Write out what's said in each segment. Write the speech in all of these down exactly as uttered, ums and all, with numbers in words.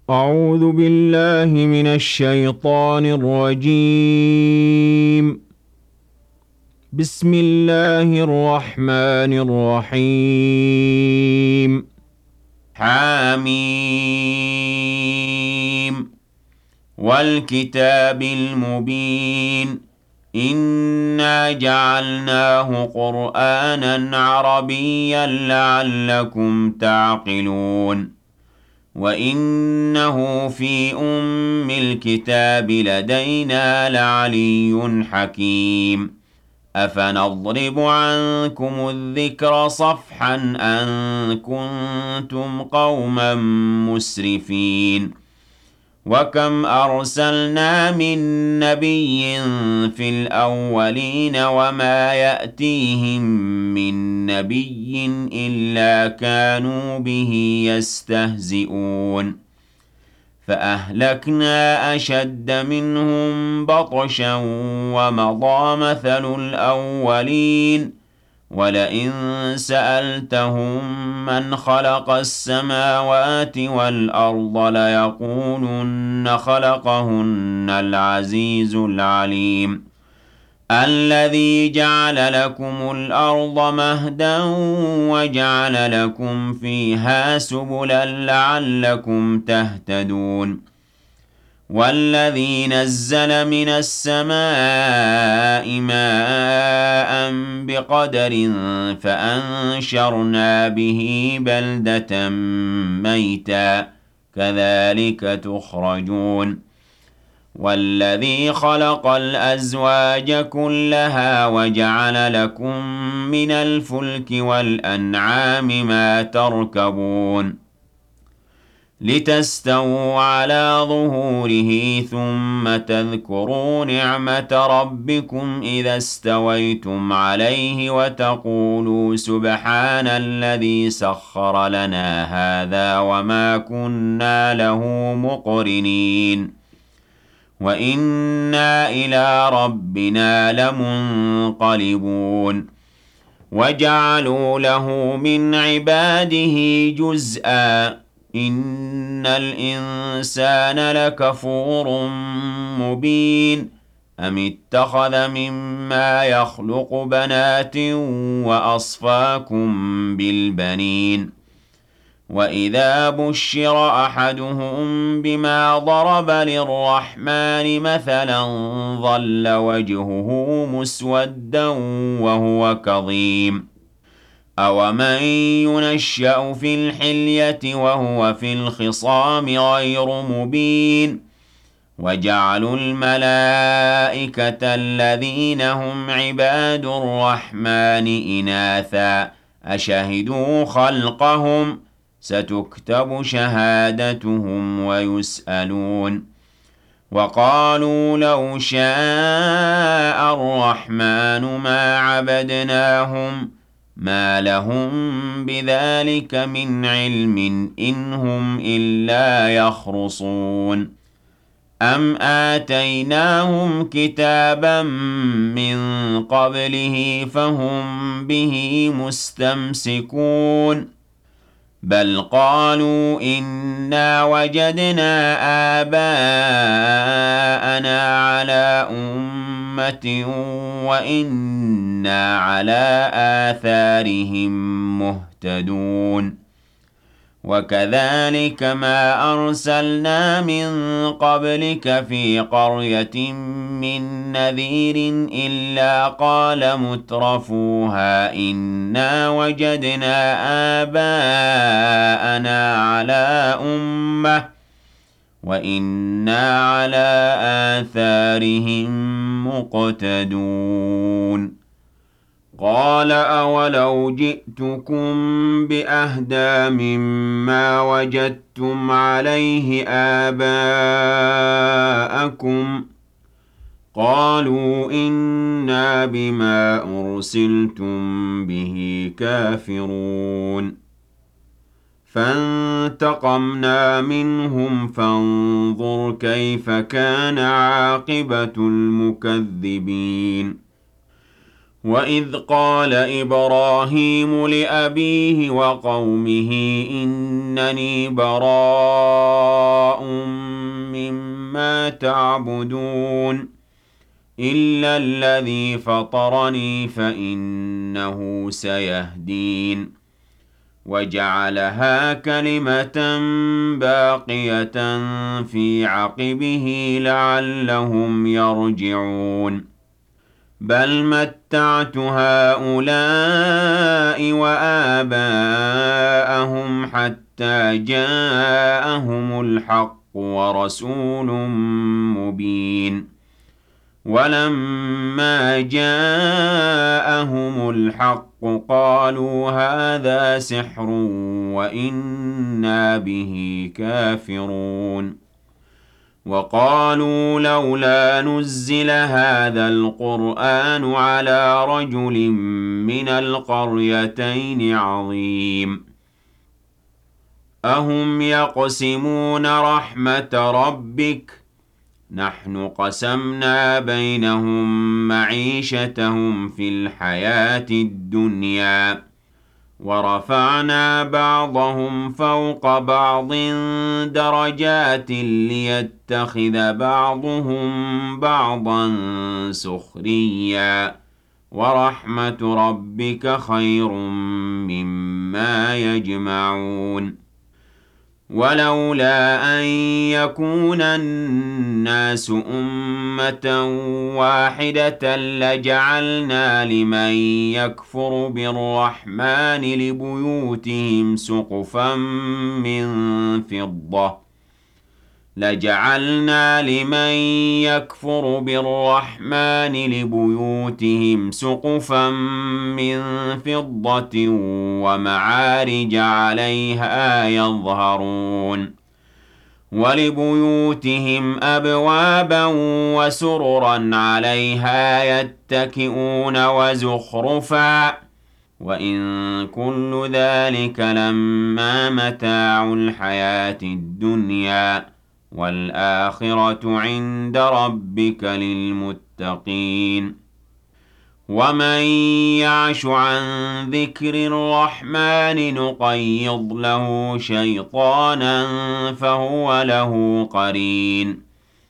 أعوذ بالله من الشيطان الرجيم. بسم الله الرحمن الرحيم. حاميم والكتاب المبين إنا جعلناه قرآنا عربيا لعلكم تعقلون وإنه في أم الكتاب لدينا لعلي حكيم أفنضرب عنكم الذكر صفحا أن كنتم قوما مسرفين وكم أرسلنا من نبي في الأولين وما يأتيهم من نبي إلا كانوا به يستهزئون فأهلكنا أشد منهم بطشا ومضى مثل الأولين ولئن سألتهم من خلق السماوات والأرض ليقولن خلقهن العزيز العليم الذي جعل لكم الأرض مهدا وجعل لكم فيها سبلا لعلكم تهتدون والذي نزل من السماء ماء بقدر فأنشرنا به بلدة ميتا كذلك تخرجون والذي خلق الأزواج كلها وجعل لكم من الفلك والأنعام ما تركبون لتستووا على ظهوره ثم تذكروا نعمة ربكم إذا استويتم عليه وتقولوا سبحان الذي سخر لنا هذا وما كنا له مقرنين وإنا إلى ربنا لمنقلبون وجعلوا له من عباده جزءا إن الإنسان لكفور مبين أم اتخذ مما يخلق بنات وأصفاكم بالبنين وإذا بشر أحدهم بما ضرب للرحمن مثلا ظل وجهه مسودا وهو كظيم أومن ينشأ في الحلية وهو في الخصام غير مبين وجعلوا الملائكة الذين هم عباد الرحمن إناثا أشهدوا خلقهم ستكتب شهادتهم ويسألون وقالوا لو شاء الرحمن ما عبدناهم ما لهم بذلك من علم إن هم إلا يخرصون أم آتيناهم كتابا من قبله فهم به مستمسكون بل قالوا إنا وجدنا آباءنا على أمة وإنا على آثارهم مهتدون وكذلك ما أرسلنا من قبلك في قرية من نذير إلا قال مترفوها إنا وجدنا آباءنا على أمة وإنا على آثارهم مقتدون قال أولو جئتكم بأهدى مما وجدتم عليه آباءكم قالوا إنا بما أرسلتم به كافرون فانتقمنا منهم فانظر كيف كان عاقبة المكذبين وإذ قال إبراهيم لأبيه وقومه إنني براء ما تعبدون إلا الذي فطرني فإنه سيهدين وجعلها كلمة باقية في عقبه لعلهم يرجعون بل متعت هؤلاء وآباءهم حتى جاءهم الحق ورسول مبين ولما جاءهم الحق قالوا هذا سحر وإنا به كافرون وقالوا لولا نزل هذا القرآن على رجل من القريتين عظيم أهم يقسمون رحمة ربك نحن قسمنا بينهم معيشتهم في الحياة الدنيا ورفعنا بعضهم فوق بعض درجات ليتخذ بعضهم بعضا سخريا ورحمة ربك خير مما يجمعون ولولا أن يكون الناس أمة واحدة لجعلنا لمن يكفر بالرحمن لبيوتهم سقفا من فضة لجعلنا لمن يكفر بالرحمن لبيوتهم سقفا من فضة ومعارج عليها يظهرون ولبيوتهم أبوابا وسررا عليها يتكئون وزخرفا وإن كل ذلك لما متاع الحياة الدنيا والآخرة عند ربك للمتقين ومن يعش عن ذكر الرحمن نقيض له شيطانا فهو له قرين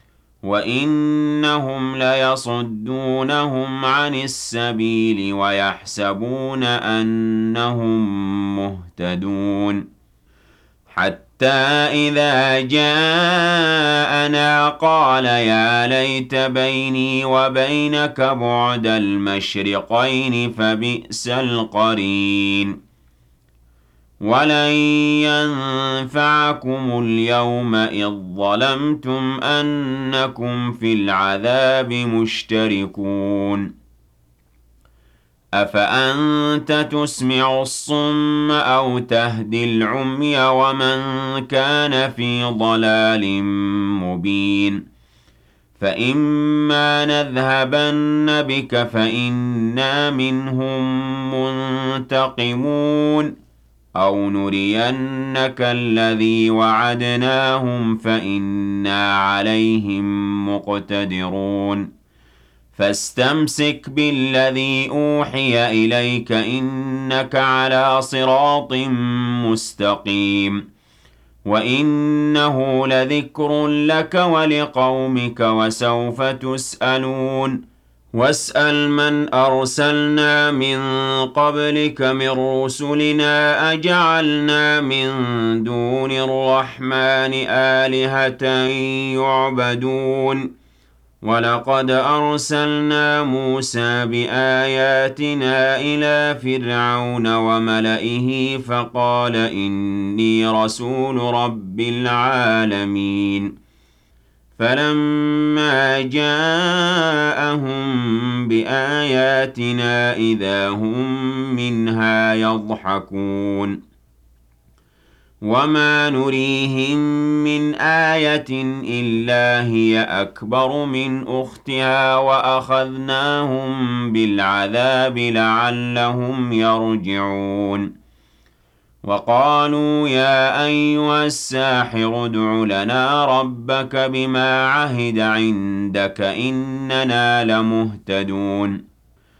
وإنهم ليصدونهم عن السبيل ويحسبون أنهم مهتدون حتى إذا جاءنا قال يا ليت بيني وبينك بعد المشرقين فبئس القرين ولن ينفعكم اليوم إذ ظلمتم أنكم في العذاب مشتركون أفأنت تسمع الصم أو تهدي العمي ومن كان في ضلال مبين فإما نذهبن بك فإنا منهم منتقمون أو نرينك الذي وعدناهم فإنا عليهم مقتدرون فاستمسك بالذي أوحي إليك إنك على صراط مستقيم وإنه لذكر لك ولقومك وسوف تسألون واسأل من أرسلنا من قبلك من رسلنا أجعلنا من دون الرحمن آلهة يعبدون ولقد أرسلنا موسى بآياتنا إلى فرعون وملئه فقال إني رسول رب العالمين فلما جاءهم بآياتنا إذا هم منها يضحكون وما نريهم من آية إلا هي أكبر من أختها وأخذناهم بالعذاب لعلهم يرجعون وقالوا يا أيها الساحر ادع لنا ربك بما عهد عندك إننا لمهتدون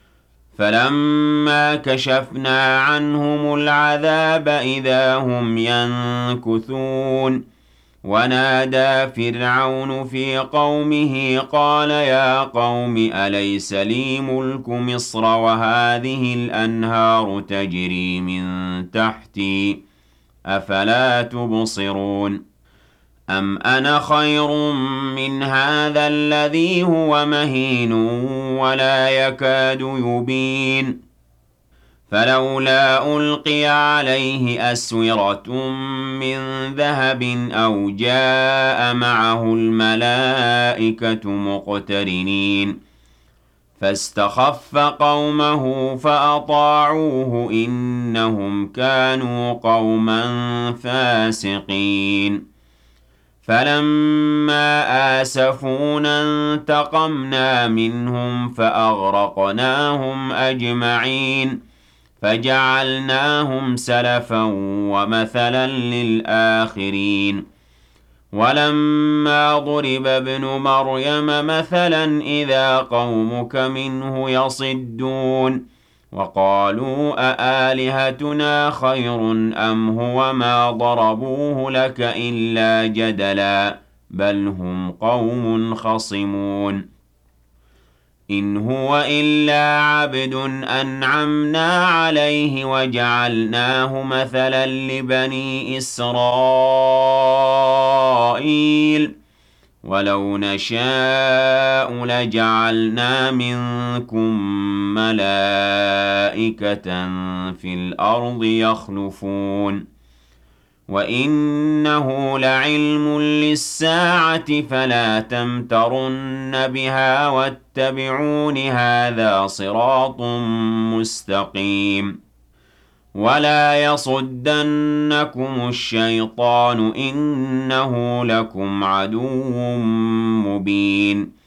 فلما كشفنا عنهم العذاب إذا هم ينكثون ونادى فرعون في قومه قال يا قوم أليس لي ملك مصر وهذه الأنهار تجري من تحتي أفلا تبصرون أم أنا خير من هذا الذي هو مهين ولا يكاد يبين فلولا ألقي عليه أسورة من ذهب أو جاء معه الملائكة مقترنين فاستخف قومه فأطاعوه إنهم كانوا قوما فاسقين فلما آسفونا انتقمنا منهم فأغرقناهم أجمعين فجعلناهم سلفا ومثلا للآخرين ولما ضرب ابن مريم مثلا إذا قومك منه يصدون وقالوا أآلهتنا خير أم هو ما ضربوه لك إلا جدلا بل هم قوم خصمون إن هو إلا عبد أنعمنا عليه وجعلناه مثلا لبني إسرائيل ولو نشاء لجعلنا منكم ملائكة في الأرض يخلفون وإنه لعلم للساعة فلا تمترن بها واتبعون هذا صراط مستقيم ولا يصدنكم الشيطان إنه لكم عدو مبين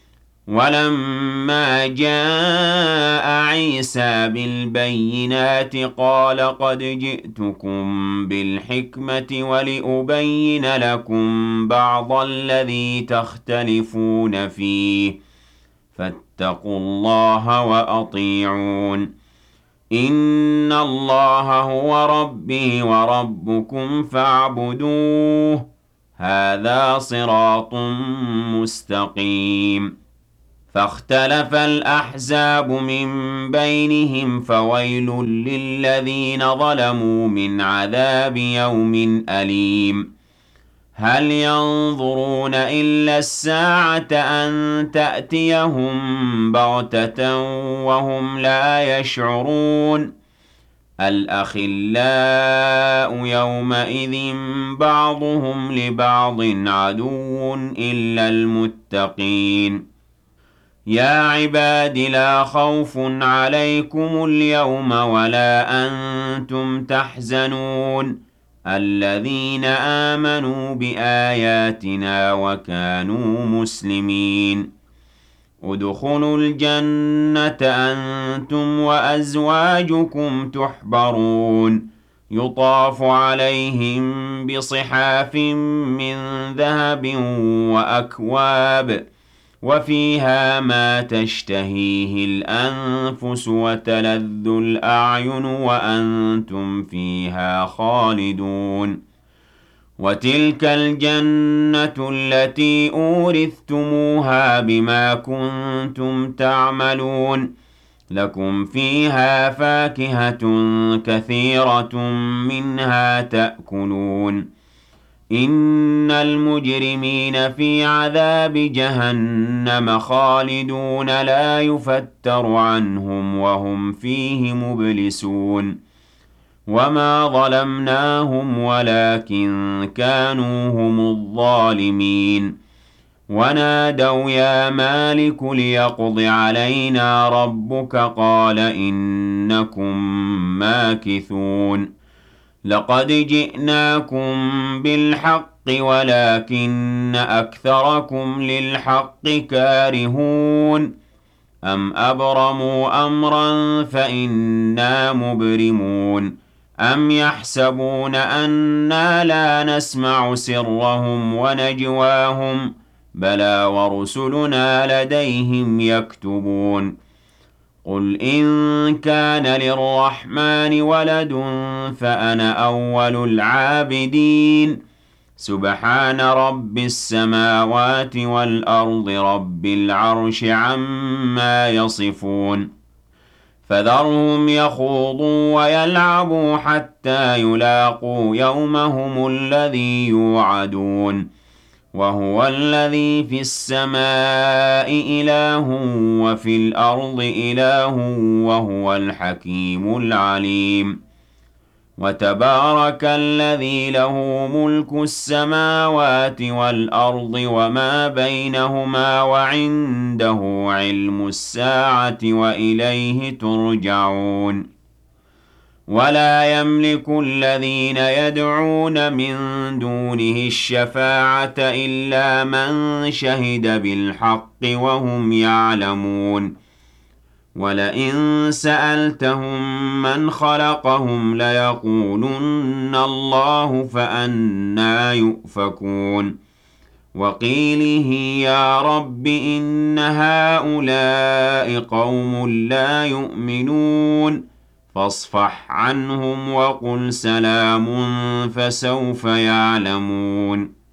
ولما جاء عيسى بالبينات قال قد جئتكم بالحكمة ولأبين لكم بعض الذي تختلفون فيه فاتقوا الله وأطيعون إن الله هو ربي وربكم فاعبدوه هذا صراط مستقيم فاختلف الأحزاب من بينهم فويل للذين ظلموا من عذاب يوم أليم هل ينظرون إلا الساعة أن تأتيهم بغتة وهم لا يشعرون الأخلاء يومئذ بعضهم لبعض عدو إلا المتقين يا عباد لا خوف عليكم اليوم ولا أنتم تحزنون الذين آمنوا بآياتنا وكانوا مسلمين ادخلوا الجنة أنتم وأزواجكم تحبرون يطاف عليهم بصحاف من ذهب وأكواب وفيها ما تشتهيه الأنفس وتلذ الأعين وأنتم فيها خالدون وتلك الجنة التي أورثتموها بما كنتم تعملون لكم فيها فاكهة كثيرة منها تأكلون إن المجرمين في عذاب جهنم خالدون لا يفتر عنهم وهم فيه مبلسون وما ظلمناهم ولكن كانوا هم الظالمين ونادوا يا مالك ليقض علينا ربك قال إنكم ماكثون لقد جئناكم بالحق ولكن أكثركم للحق كارهون أم أبرموا أمرا فإنا مبرمون أم يحسبون أنا لا نسمع سرهم ونجواهم بلى ورسلنا لديهم يكتبون قل إن كان للرحمن ولد فأنا أول العابدين سبحان رب السماوات والأرض رب العرش عما يصفون فذرهم يخوضوا ويلعبوا حتى يلاقوا يومهم الذي يوعدون وهو الذي في السماء إله وفي الأرض إله وهو الحكيم العليم وتبارك الذي له ملك السماوات والأرض وما بينهما وعنده علم الساعة وإليه ترجعون ولا يملك الذين يدعون من دونه الشفاعة إلا من شهد بالحق وهم يعلمون ولئن سألتهم من خلقهم ليقولن الله فأنى يؤفكون وقيله يا رب إن هؤلاء قوم لا يؤمنون فاصفح عنهم وقل سلام فسوف يعلمون